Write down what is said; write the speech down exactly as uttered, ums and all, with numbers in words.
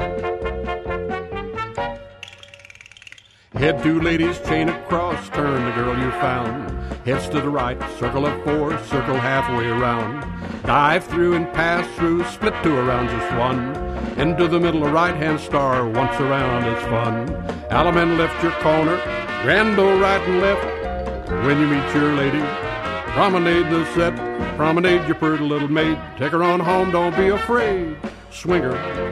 Head two ladies, chain across, turn the girl you found. Heads to the right, circle of four, circle halfway around. Dive through and pass through, split two around just one. Into the middle, a right-hand star, once around is fun. Alaman left your corner, Rando right and left. When you meet your lady, promenade the set. Promenade your pretty little maid. Take her on home, don't be afraid. Swinger.